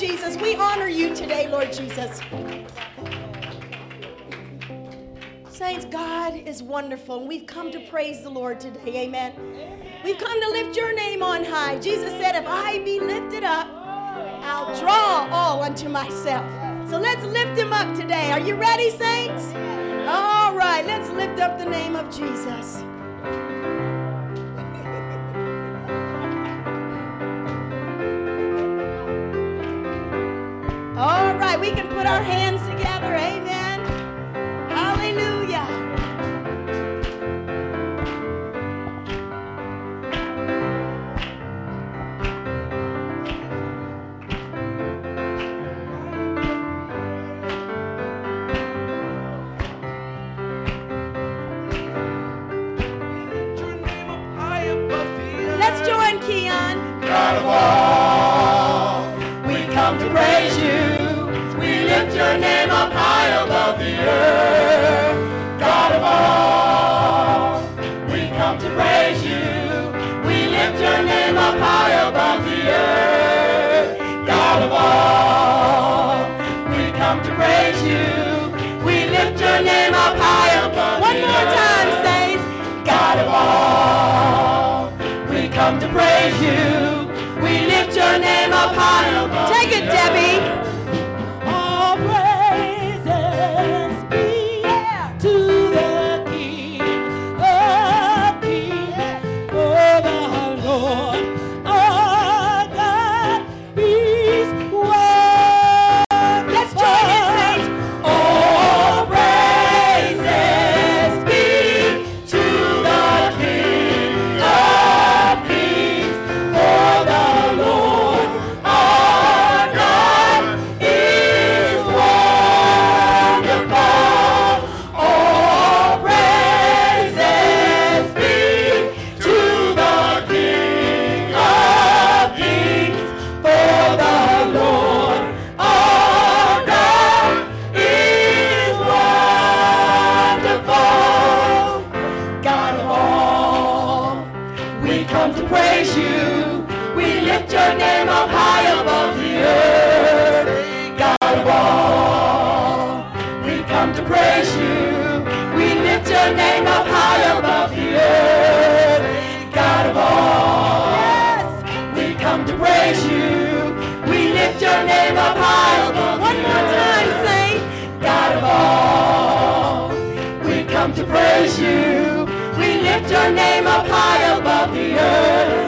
Jesus. We honor you today, Lord Jesus. Saints, God is wonderful, and we've come to praise the Lord today. Amen. We've come to lift your name on high. Jesus said, if I be lifted up, I'll draw all unto myself. So let's lift him up today. Are you ready, saints? All right, let's lift up the name of Jesus. All right, we can put our hands together. Amen. Hallelujah. Let's join Keon. God of all, we come to praise you. We lift your name up high above the earth. God of all, we come to praise you. We lift your name up high above the earth. God of all, we come to praise you. We lift your name up high above the earth. One more time, saints. God of all, we come to praise you. We lift your name up high above. Take it, Debbie. All praises be to the King of Kings, for the Lord our God is wonderful. Let's join in, saints. All praises be to the King of Kings, for the Lord our God is wonderful. All praises be to the King of Kings, for the Lord our God is wonderful. God of all, we come to praise you. We lift your name up high above the earth. God of all, we come to praise you. We lift your name up high above the earth. God of all, yes, we come to praise you. We lift your name up high above the earth. One more time, saints. God of all, we come to praise you. We lift your name up high above the earth.